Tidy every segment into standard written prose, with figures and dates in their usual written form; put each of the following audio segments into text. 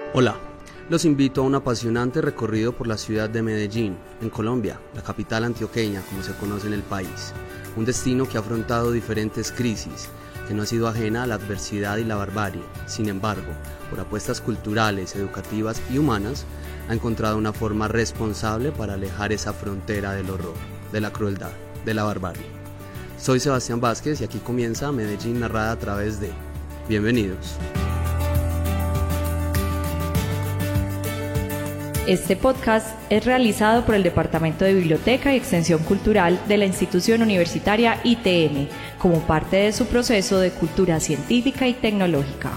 Hola, los invito a un apasionante recorrido por la ciudad de Medellín, en Colombia, la capital antioqueña como se conoce en el país. Un destino que ha afrontado diferentes crisis, que no ha sido ajena a la adversidad y la barbarie. Sin embargo, por apuestas culturales, educativas y humanas, ha encontrado una forma responsable para alejar esa frontera del horror, de la crueldad, de la barbarie. Soy Sebastián Vázquez y aquí comienza Medellín narrada a través de... Bienvenidos. Este podcast es realizado por el Departamento de Biblioteca y Extensión Cultural de la institución universitaria ITM, como parte de su proceso de cultura científica y tecnológica.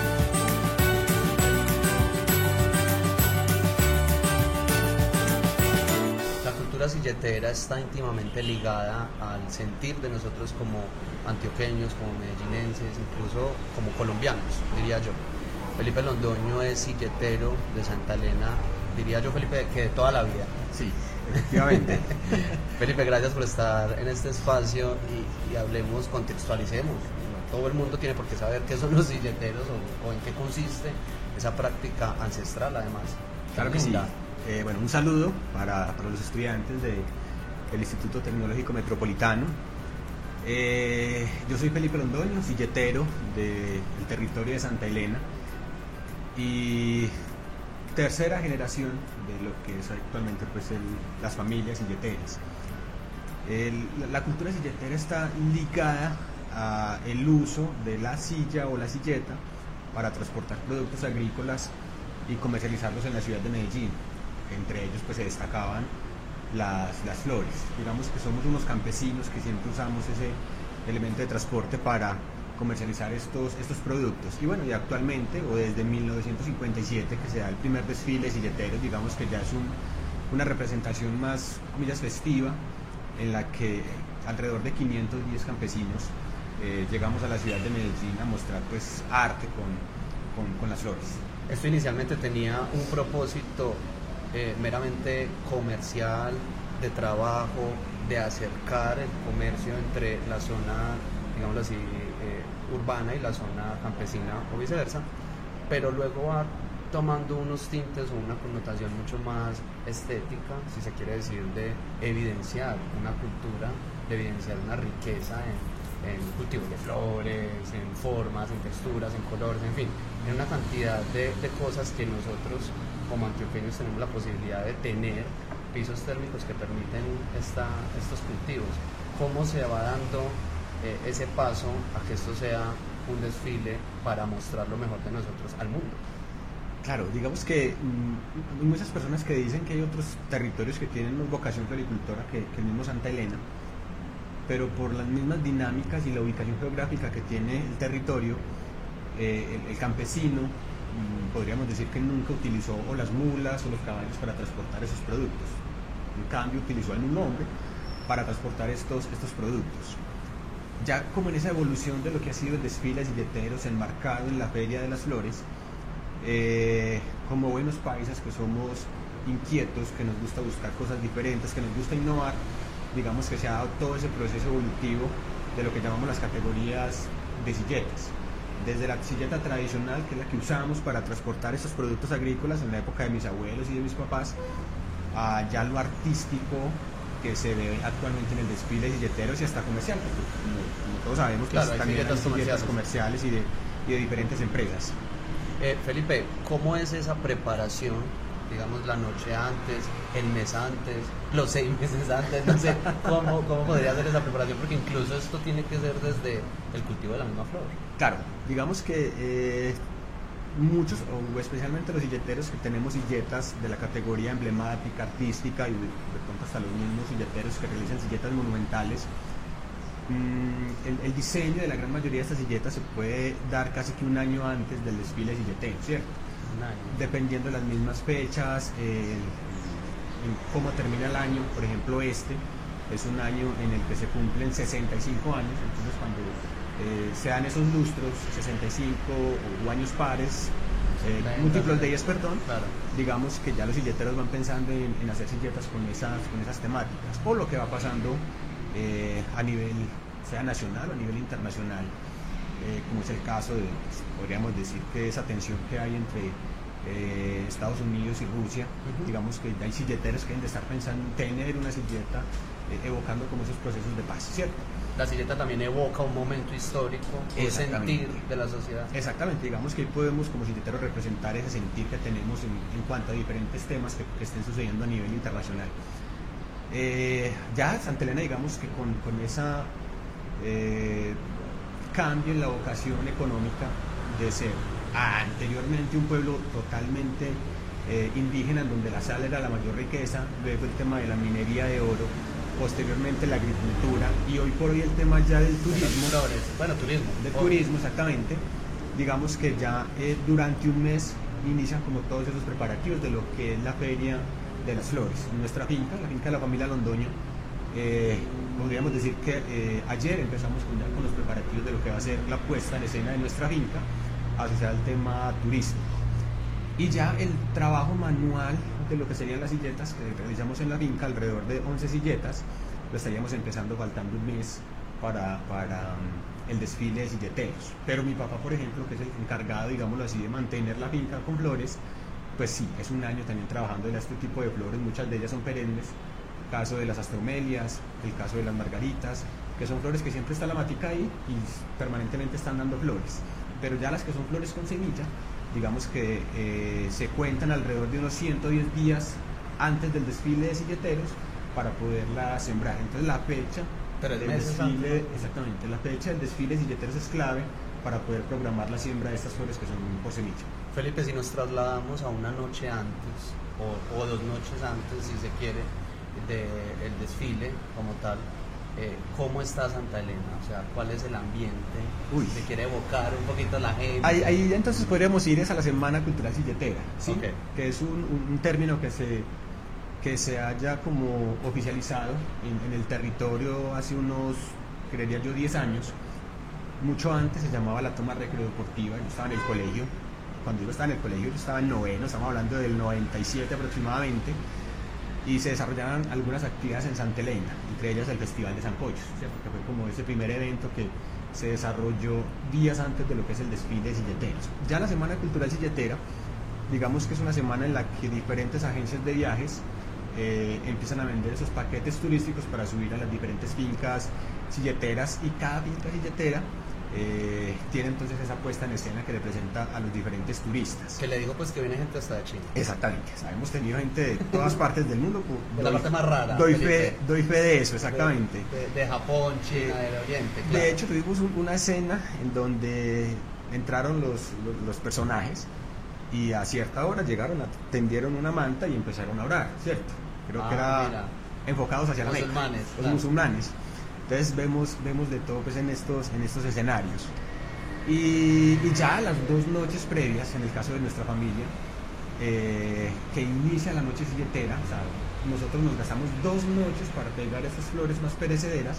La cultura silletera está íntimamente ligada al sentir de nosotros como antioqueños, como medellinenses, incluso como colombianos, diría yo. Felipe Londoño es silletero de Santa Elena, diría yo, Felipe, que de toda la vida. Sí, efectivamente. Felipe, gracias por estar en este espacio y hablemos, contextualicemos. No todo el mundo tiene por qué saber qué son los silleteros o en qué consiste esa práctica ancestral, además. Claro que sí. Bueno, un saludo para los estudiantes del Instituto Tecnológico Metropolitano. Yo soy Felipe Londoño, silletero del territorio de Santa Elena y tercera generación de lo que es actualmente pues, las familias silleteras. La cultura silletera está ligada al uso de la silla o la silleta para transportar productos agrícolas y comercializarlos en la ciudad de Medellín. Entre ellos pues, se destacaban las flores. Digamos que somos unos campesinos que siempre usamos ese elemento de transporte para comercializar estos productos. Y bueno, y actualmente, o desde 1957, que se da el primer desfile de silleteros, digamos que ya es una representación más, comillas, festiva, en la que alrededor de 510 campesinos llegamos a la ciudad de Medellín a mostrar pues arte con las flores. Esto inicialmente tenía un propósito meramente comercial, de trabajo, de acercar el comercio entre la zona, digámoslo así, urbana y la zona campesina o viceversa, pero luego va tomando unos tintes o una connotación mucho más estética, si se quiere decir, de evidenciar una cultura, de evidenciar una riqueza en cultivos de flores, en formas, en texturas, en colores, en fin, en una cantidad de cosas que nosotros como antioqueños tenemos la posibilidad de tener pisos térmicos que permiten estos cultivos. ¿Cómo se va dando ese paso a que esto sea un desfile para mostrar lo mejor de nosotros al mundo? Claro, digamos que hay muchas personas que dicen que hay otros territorios que tienen más vocación floricultora que el mismo Santa Elena, pero por las mismas dinámicas y la ubicación geográfica que tiene el territorio, el campesino, podríamos decir que nunca utilizó o las mulas o los caballos para transportar esos productos. En cambio, utilizó a un hombre para transportar estos productos. Ya como en esa evolución de lo que ha sido el desfile de silleteros enmarcado en la Feria de las Flores, como buenos paisas que somos inquietos, que nos gusta buscar cosas diferentes, que nos gusta innovar, digamos que se ha dado todo ese proceso evolutivo de lo que llamamos las categorías de silletas. Desde la silleta tradicional, que es la que usamos para transportar estos productos agrícolas en la época de mis abuelos y de mis papás, a ya lo artístico que se ve actualmente en el desfile de silleteros y hasta comercial, como todos sabemos, claro, pues, también hay silletas comerciales y de diferentes empresas. Felipe, ¿cómo es esa preparación, digamos, la noche antes, el mes antes, los 6 meses antes? No sé, ¿cómo podría ser esa preparación? Porque incluso esto tiene que ser desde el cultivo de la misma flor. Claro, digamos que muchos, o especialmente los silleteros que tenemos silletas de la categoría emblemática, artística y de pronto hasta los mismos silleteros que realizan silletas monumentales, el diseño de la gran mayoría de estas silletas se puede dar casi que un año antes del desfile silletero, ¿cierto? Un año. Dependiendo de las mismas fechas, en cómo termina el año. Por ejemplo, este es un año en el que se cumplen 65 años, entonces cuando se dan esos lustros, 65 o años pares, múltiplos de 10, perdón, claro. Digamos que ya los silleteros van pensando en hacer silletas con esas temáticas, o lo que va pasando a nivel, sea nacional o a nivel internacional, como es el caso de, pues, podríamos decir que esa tensión que hay entre Estados Unidos y Rusia. Digamos que hay silleteros que deben de estar pensando en tener una silleta evocando como esos procesos de paz, ¿cierto? La silleta también evoca un momento histórico, un sentir de la sociedad. Exactamente, digamos que ahí podemos como silleteros representar ese sentir que tenemos en cuanto a diferentes temas que estén sucediendo a nivel internacional. Ya Santa Elena, digamos que con esa cambio en la vocación económica de ser anteriormente un pueblo totalmente indígena, en donde la sal era la mayor riqueza, luego el tema de la minería de oro, posteriormente la agricultura y hoy por hoy el tema ya del turismo. Turismo. Del turismo, exactamente. Digamos que ya durante un mes inician como todos esos preparativos de lo que es la feria de las flores. En nuestra finca, la finca de la familia Londoño, podríamos decir que ayer empezamos con los preparativos de lo que va a ser la puesta en escena de nuestra finca asociada al tema turismo. Y ya el trabajo manual de lo que serían las silletas que realizamos en la finca, alrededor de 11 silletas, lo estaríamos empezando faltando un mes para el desfile de silleteros. Pero mi papá, por ejemplo, que es el encargado, digámoslo así, de mantener la finca con flores, pues sí, es un año también trabajando en este tipo de flores, muchas de ellas son perennes, el caso de las astromelias, el caso de las margaritas, que son flores que siempre está la matica ahí y permanentemente están dando flores. Pero ya las que son flores con semilla, digamos que se cuentan alrededor de unos 110 días antes del desfile de silleteros para poderla sembrar. Entonces la fecha del desfile, exactamente, la fecha del desfile de silleteros es clave para poder programar la siembra de estas flores que son por semilla. Felipe, si nos trasladamos a una noche antes o 2 noches antes, si se quiere, del desfile como tal, ¿cómo está Santa Elena? O sea, ¿cuál es el ambiente? ¿Se quiere evocar un poquito a la gente? Ahí entonces podríamos ir a la Semana Cultural Silletera, ¿sí? Okay. Que es un término que se haya como oficializado en el territorio hace unos, creería yo, 10 años. Mucho antes se llamaba la toma recreo-deportiva. Yo estaba en el colegio. Cuando yo estaba en el colegio, yo estaba en noveno, estamos hablando del 97 aproximadamente, y se desarrollaban algunas actividades en Santa Elena, entre ellas el Festival de Sancochos, ¿cierto? Que fue como ese primer evento que se desarrolló días antes de lo que es el desfile de silleteros. Ya la Semana Cultural Silletera, digamos que es una semana en la que diferentes agencias de viajes empiezan a vender esos paquetes turísticos para subir a las diferentes fincas silleteras, y cada finca silletera tiene entonces esa puesta en escena que representa a los diferentes turistas. Que le digo pues que viene gente hasta de Chile. Exactamente, hemos tenido gente de todas partes del mundo. De la parte más rara. Doy fe de eso, exactamente. De Japón, China, del Oriente. Claro. De hecho, tuvimos una escena en donde entraron los personajes y a cierta hora llegaron, tendieron una manta y empezaron a orar, ¿cierto? Creo que era enfocados hacia los musulmanes. Entonces vemos de todo pues en estos escenarios. Y ya las 2 noches previas, en el caso de nuestra familia, que inicia la noche silletera, o sea, nosotros nos gastamos 2 noches para pegar esas flores más perecederas,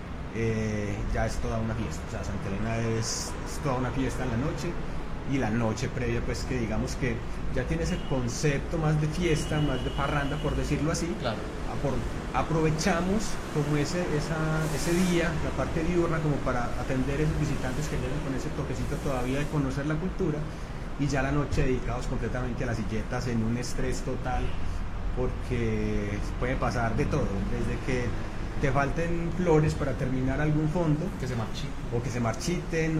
ya es toda una fiesta. O sea, Santa Elena es toda una fiesta en la noche, y la noche previa pues que digamos que ya tiene ese concepto más de fiesta, más de parranda, por decirlo así. Claro. Aprovechamos como ese día, la parte diurna, como para atender a esos visitantes que llegan con ese toquecito todavía de conocer la cultura, y ya la noche dedicados completamente a las silletas en un estrés total, porque puede pasar de todo, desde que te falten flores para terminar algún fondo, que se marchiten,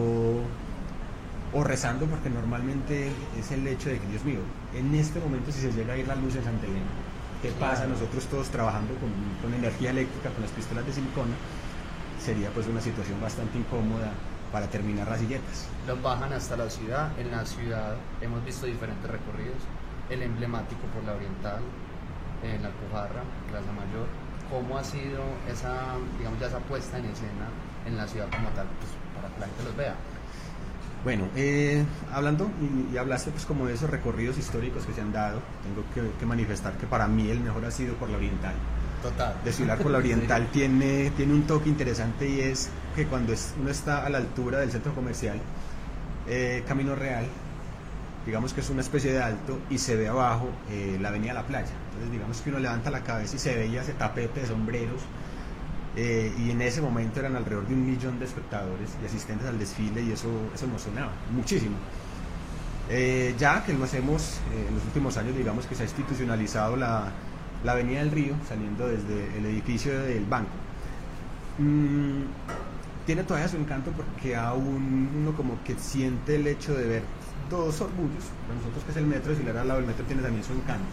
o rezando, porque normalmente es el hecho de que, Dios mío, en este momento si se llega a ir la luz en Santa Elena, ¿qué pasa? Nosotros todos trabajando con energía eléctrica, con las pistolas de silicona, sería pues una situación bastante incómoda para terminar las silletas. Los bajan hasta la ciudad. En la ciudad hemos visto diferentes recorridos, el emblemático por la Oriental, en la Alpujarra, Plaza Mayor. ¿Cómo ha sido esa puesta en escena en la ciudad como tal, pues, para que la gente los vea? Bueno, hablando y hablaste pues como de esos recorridos históricos que se han dado, tengo que manifestar que para mí el mejor ha sido por la Oriental. Total. Desfilar por la Oriental sí. tiene un toque interesante, y es que cuando uno está a la altura del centro comercial, Camino Real, digamos que es una especie de alto, y se ve abajo la avenida La Playa. Entonces digamos que uno levanta la cabeza y se veía ese tapete de sombreros, y en ese momento eran alrededor de 1 millón de espectadores y asistentes al desfile, y eso emocionaba muchísimo. Ya que lo hacemos en los últimos años, digamos que se ha institucionalizado la Avenida del Río, saliendo desde el edificio del banco. Tiene todavía su encanto porque aún uno como que siente el hecho de ver dos orgullos. Para nosotros, que es el metro, desfilar al lado del metro tiene también su encanto.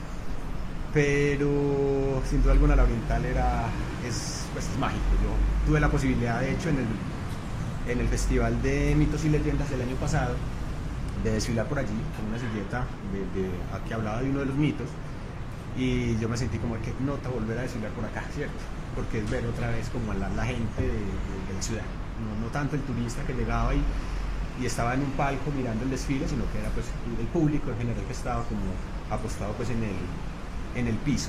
Pero sin duda alguna la Oriental es mágico. Yo tuve la posibilidad, de hecho, en el Festival de Mitos y Leyendas del año pasado, de desfilar por allí con una silleta que hablaba de uno de los mitos, y yo me sentí como que nota volver a desfilar por acá, ¿cierto? Porque es ver otra vez como la gente de la ciudad, no tanto el turista que llegaba y estaba en un palco mirando el desfile, sino que era pues el público en general que estaba como apostado pues en el piso.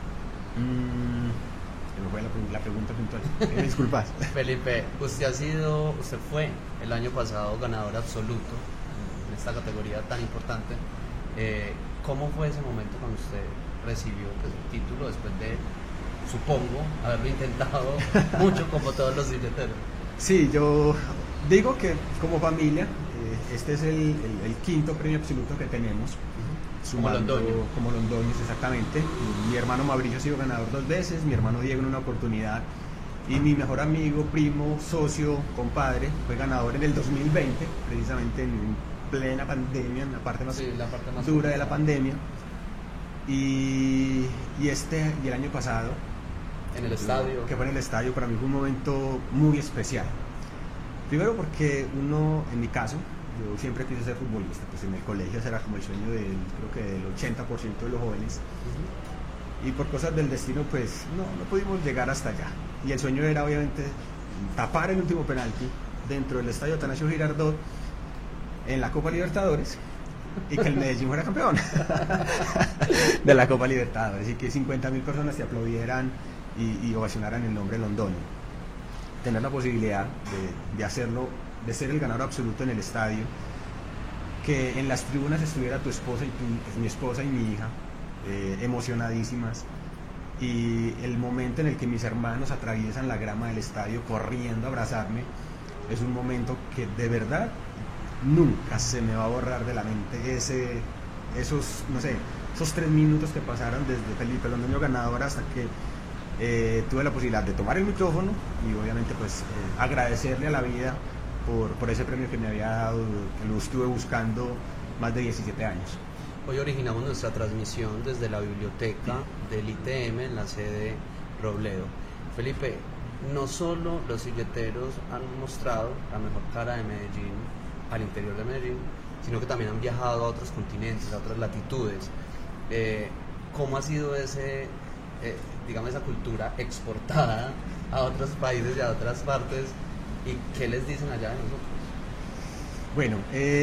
Me fue la pregunta puntual. Disculpas. Felipe, usted fue el año pasado ganador absoluto en esta categoría tan importante. ¿Cómo fue ese momento cuando usted recibió pues, el título después de, supongo, haberlo intentado mucho como todos los billeteros? Sí, yo digo que como familia, este es el quinto premio absoluto que tenemos. Sumando, como Londoños, exactamente. Mi hermano Mauricio ha sido ganador 2 veces, mi hermano Diego en una oportunidad, y mi mejor amigo, primo, socio, compadre fue ganador en el 2020, precisamente en plena pandemia, en la parte más dura de la pandemia, y el año pasado en el estadio, que fue en el estadio, para mí fue un momento muy especial. Primero porque uno, en mi caso, yo siempre quise ser futbolista, pues en el colegio ese era como el sueño creo que del 80% de los jóvenes. Y por cosas del destino pues no pudimos llegar hasta allá. Y el sueño era obviamente tapar el último penalti dentro del estadio Atanasio Girardot en la Copa Libertadores y que el Medellín fuera campeón de la Copa Libertadores y que 50.000 personas te aplaudieran y ovacionaran el nombre Londoño. Tener la posibilidad de hacerlo, de ser el ganador absoluto en el estadio, que en las tribunas estuviera tu esposa y mi esposa y mi hija emocionadísimas, y el momento en el que mis hermanos atraviesan la grama del estadio corriendo a abrazarme, es un momento que de verdad nunca se me va a borrar de la mente. Esos 3 minutos que pasaron desde Felipe Londoño ganador hasta que tuve la posibilidad de tomar el micrófono y obviamente pues agradecerle a la vida por ese premio que me había dado, que lo estuve buscando más de 17 años. Hoy originamos nuestra transmisión desde la biblioteca del ITM en la sede Robledo. Felipe, no solo los silleteros han mostrado la mejor cara de Medellín al interior de Medellín, sino que también han viajado a otros continentes, a otras latitudes. ¿Cómo ha sido esa cultura exportada a otros países y a otras partes? ¿Y qué les dicen allá de nosotros? Bueno,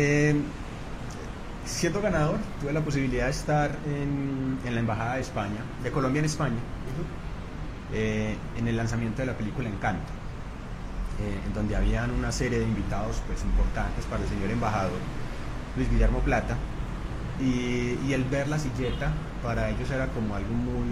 siendo ganador, tuve la posibilidad de estar en la Embajada de España, de Colombia en España, en el lanzamiento de la película Encanto, en donde habían una serie de invitados pues, importantes para el señor embajador Luis Guillermo Plata, y el ver la silleta para ellos era como algo muy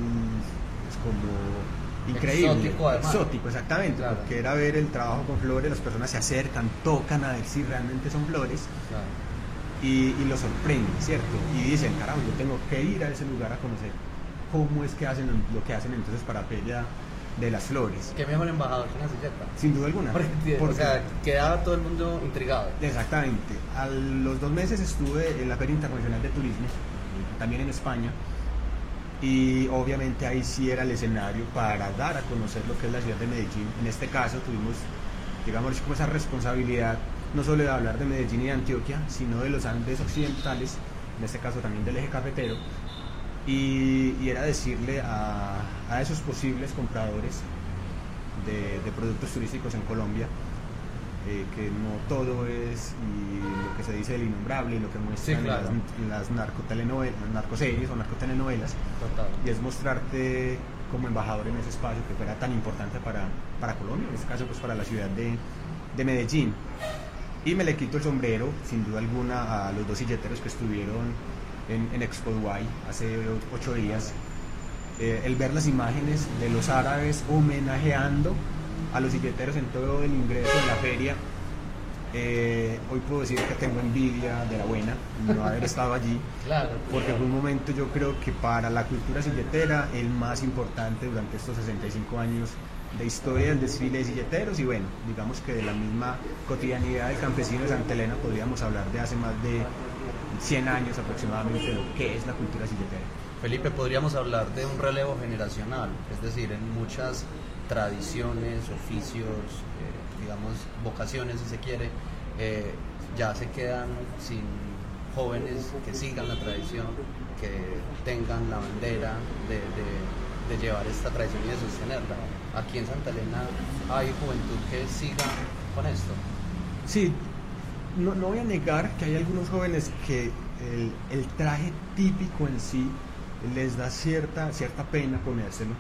increíble, exótico exactamente, claro. Porque era ver el trabajo con flores, las personas se acercan, tocan a ver si realmente son flores, claro. y lo sorprenden, ¿cierto? Y dicen, caramba, yo tengo que ir a ese lugar a conocer cómo es que hacen lo que hacen entonces para Pella de las flores. ¿Qué mejor embajador que una silleta? Sin duda alguna. Porque, o sea, quedaba todo el mundo intrigado. Exactamente. A los 2 meses estuve en la Feria Internacional de Turismo, también en España, y obviamente ahí sí era el escenario para dar a conocer lo que es la ciudad de Medellín. En este caso tuvimos, digamos, como esa responsabilidad no solo de hablar de Medellín y de Antioquia, sino de los Andes occidentales, en este caso también del eje cafetero, y era decirle a esos posibles compradores de productos turísticos en Colombia que no todo es lo que se dice del innombrable y lo que muestran, sí, claro, en las narcoseries o narcotelenovelas. Total. Y es mostrarte como embajador en ese espacio que fuera tan importante para Colombia, en este caso pues para la ciudad de Medellín. Y me le quito el sombrero sin duda alguna a los 2 silleteros que estuvieron en Expo Dubai hace 8 días. El ver las imágenes de los árabes homenajeando a los silleteros en todo el ingreso de la feria Hoy puedo decir que tengo envidia de la buena no haber estado allí, Claro. porque fue un momento, yo creo que para la cultura silletera el más importante durante estos 65 años de historia del desfile de silleteros. Y bueno, digamos que de la misma cotidianidad del campesino de Santa Elena podríamos hablar de hace más de 100 años aproximadamente de lo que es la cultura silletera. Felipe, podríamos hablar de un relevo generacional, es decir, en muchas tradiciones, oficios, digamos, vocaciones si se quiere, ya se quedan sin jóvenes que sigan la tradición, que tengan la bandera de llevar esta tradición y de sostenerla. Aquí en Santa Elena hay juventud que siga con esto. Sí, no voy a negar que hay algunos jóvenes que el traje típico en sí les da cierta pena ponérselo.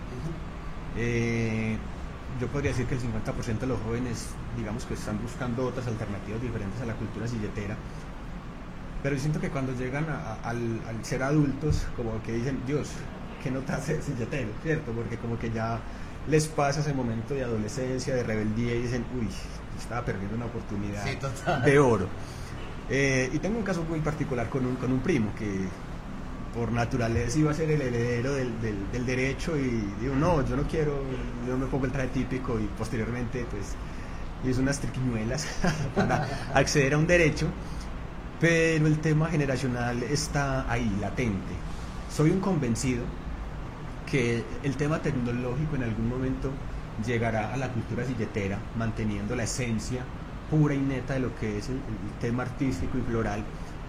Yo podría decir que el 50% de los jóvenes, digamos, que están buscando otras alternativas diferentes a la cultura silletera, pero yo siento que cuando llegan al ser adultos, como que dicen, Dios, ¿qué no te hace silletero? ¿Cierto? Porque como que ya les pasa ese momento de adolescencia, de rebeldía, y dicen, uy, estaba perdiendo una oportunidad de oro. Y tengo un caso muy particular con un primo que por naturaleza iba a ser el heredero del derecho, y digo, no, yo no quiero, yo me pongo el traje típico, y posteriormente pues hizo unas triquiñuelas para acceder a un derecho, pero el tema generacional está ahí, latente. Soy un convencido que el tema tecnológico en algún momento llegará a la cultura silletera, manteniendo la esencia pura y neta de lo que es el tema artístico y floral,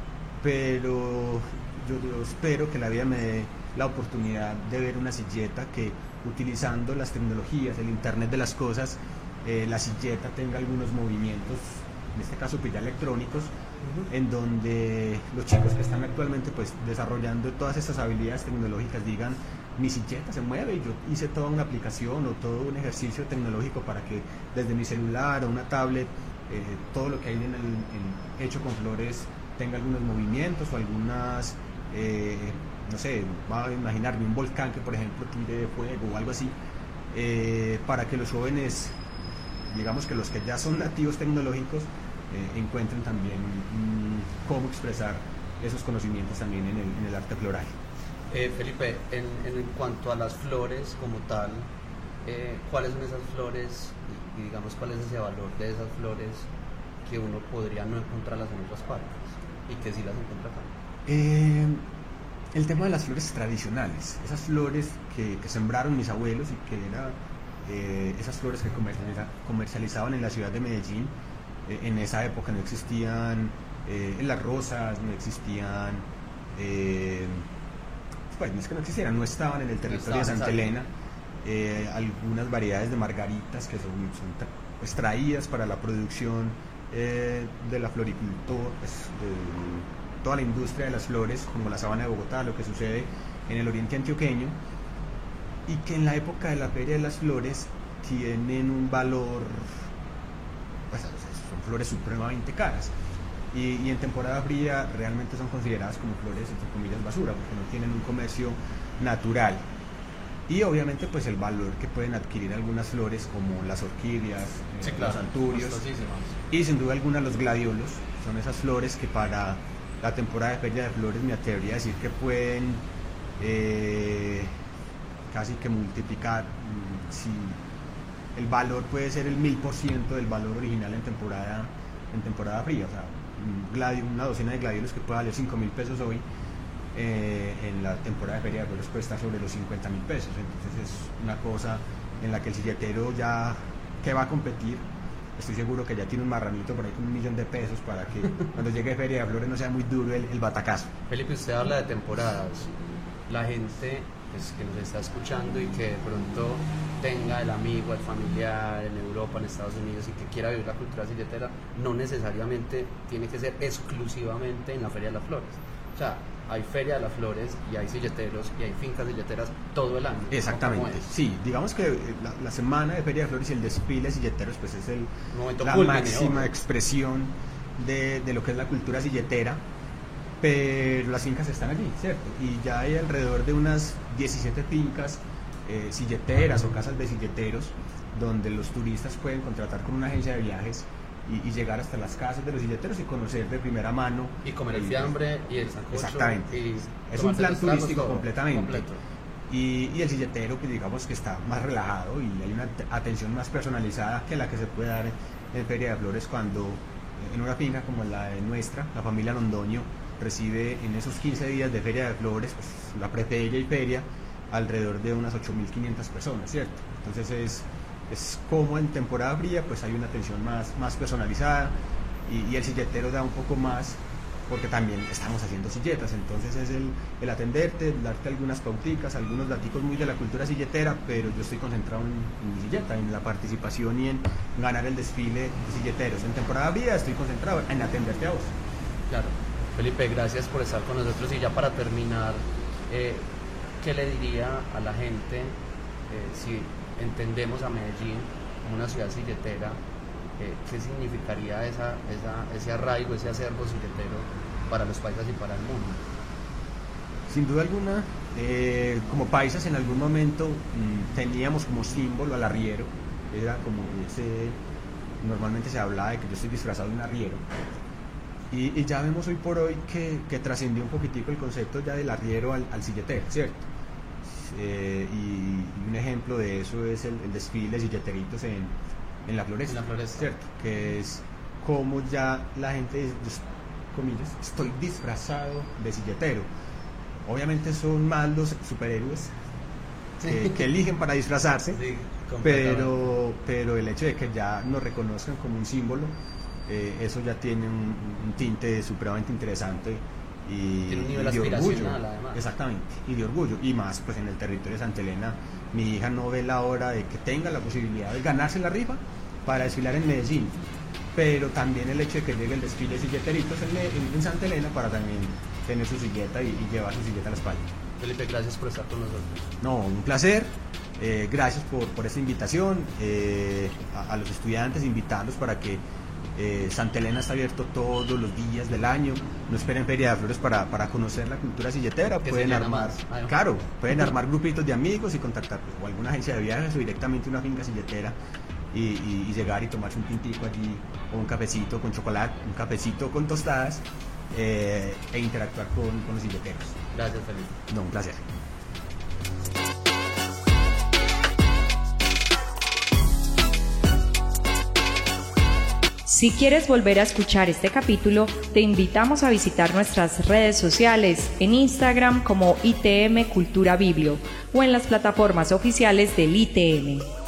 pero yo espero que la vida me dé la oportunidad de ver una silleta que, utilizando las tecnologías, el internet de las cosas, la silleta tenga algunos movimientos, en este caso pues ya electrónicos, en donde los chicos que están actualmente pues desarrollando todas estas habilidades tecnológicas digan, mi silleta se mueve, y yo hice toda una aplicación o todo un ejercicio tecnológico para que desde mi celular o una tablet, todo lo que hay hecho con flores tenga algunos movimientos o algunas, no sé, va a imaginarme un volcán que por ejemplo tire fuego o algo así, para que los jóvenes, digamos que los que ya son nativos tecnológicos, encuentren también cómo expresar esos conocimientos también en el arte floral. Felipe, en cuanto a las flores como tal, ¿cuáles son esas flores y digamos cuál es ese valor de esas flores que uno podría no encontrarlas en otras partes y que sí las encuentra acá? El tema de las flores tradicionales, esas flores que sembraron mis abuelos y que eran esas flores que comercializaban en la ciudad de Medellín. En esa época no existían las rosas, no existían, pues no es que no existieran, no estaban en el territorio de Santa Elena. Algunas variedades de margaritas que son extraídas para la producción de la floricultura, pues, de toda la industria de las flores, como la sabana de Bogotá, lo que sucede en el oriente antioqueño, y que en la época de la Feria de las Flores tienen un valor, pues, son flores supremamente caras, y en temporada fría realmente son consideradas como flores entre comillas basura, porque no tienen un comercio natural. Y obviamente pues el valor que pueden adquirir algunas flores como las orquídeas, sí, claro, los anturios y sin duda alguna los gladiolos, son esas flores que para la temporada de Feria de Flores me atrevería a decir que pueden casi que multiplicar, si el valor puede ser el 1000% del valor original en temporada fría. O sea, una docena de gladiolos que puede valer 5.000 pesos hoy, en la temporada de Feria de Flores puede estar sobre los 50.000 pesos. Entonces es una cosa en la que el silletero ya que va a competir, estoy seguro que ya tiene un marranito por ahí con 1.000.000 de pesos para que cuando llegue Feria de Flores no sea muy duro el batacazo. Felipe, usted habla de temporadas. La gente pues, que nos está escuchando y que de pronto tenga el amigo, el familiar en Europa, en Estados Unidos y que quiera vivir la cultura silletera, no necesariamente tiene que ser exclusivamente en la Feria de las Flores. O sea, hay Feria de las Flores y hay silleteros y hay fincas silleteras todo el año. Exactamente, sí, digamos que la semana de Feria de Flores y el desfile de silleteros pues es la máxima expresión de lo que es la cultura silletera, pero las fincas están allí, ¿cierto? Y ya hay alrededor de unas 17 fincas silleteras o casas de silleteros donde los turistas pueden contratar con una agencia de viajes y llegar hasta las casas de los silleteros y conocer de primera mano. Y comer el fiambre y el sancocho. Exactamente. Es un plan turístico completamente. Completo. Y el silletero, pues digamos que está más relajado y hay una atención más personalizada que la que se puede dar en Feria de Flores, cuando en una finca como la de nuestra, la familia Londoño recibe en esos 15 días de Feria de Flores, pues, la preferia y feria, alrededor de unas 8.500 personas, ¿cierto? Entonces es como en temporada fría, pues hay una atención más personalizada y el silletero da un poco más, porque también estamos haciendo silletas, entonces es el atenderte, darte algunas pauticas, algunos daticos muy de la cultura silletera, pero yo estoy concentrado en mi silleta, en la participación y en ganar el desfile de silleteros. En temporada fría estoy concentrado en atenderte a vos. Claro. Felipe, gracias por estar con nosotros, y ya para terminar, ¿qué le diría a la gente si entendemos a Medellín como una ciudad silletera? ¿Qué significaría ese arraigo, ese acervo silletero para los paisas y para el mundo? Sin duda alguna, como paisas en algún momento teníamos como símbolo al arriero, era como normalmente se hablaba de que yo estoy disfrazado de un arriero, y ya vemos hoy por hoy que trascendió un poquitico el concepto ya del arriero al silletero, ¿cierto? Y un ejemplo de eso es el desfile de silleteritos en la Floresta, ¿cierto? Que es como ya la gente, comillas, estoy disfrazado de silletero. Obviamente son más los superhéroes que eligen para disfrazarse, sí, pero el hecho de que ya nos reconozcan como un símbolo, eso ya tiene un tinte supremamente interesante y tiene un nivel de orgullo, además. exactamente, y de orgullo, y más pues en el territorio de Santa Elena. Mi hija no ve la hora de que tenga la posibilidad de ganarse la rifa para desfilar en Medellín, pero también el hecho de que llegue el desfile de silleteritos en Santa Elena para también tener su silleta y llevar su silleta a la espalda. Felipe, gracias por estar con nosotros. No, un placer, gracias por esta invitación, a los estudiantes, invitarlos para que Santa Elena está abierto todos los días del año. No esperen Feria de Flores para conocer la cultura silletera. Pueden armar, claro, pueden armar grupitos de amigos y contactar o alguna agencia de viajes o directamente una finca silletera y llegar y tomarse un tintico allí, o un cafecito con chocolate, un cafecito con tostadas, e interactuar con los silleteros. Gracias, Felipe. No, un placer. Si quieres volver a escuchar este capítulo, te invitamos a visitar nuestras redes sociales en Instagram como ITM Cultura Biblio o en las plataformas oficiales del ITM.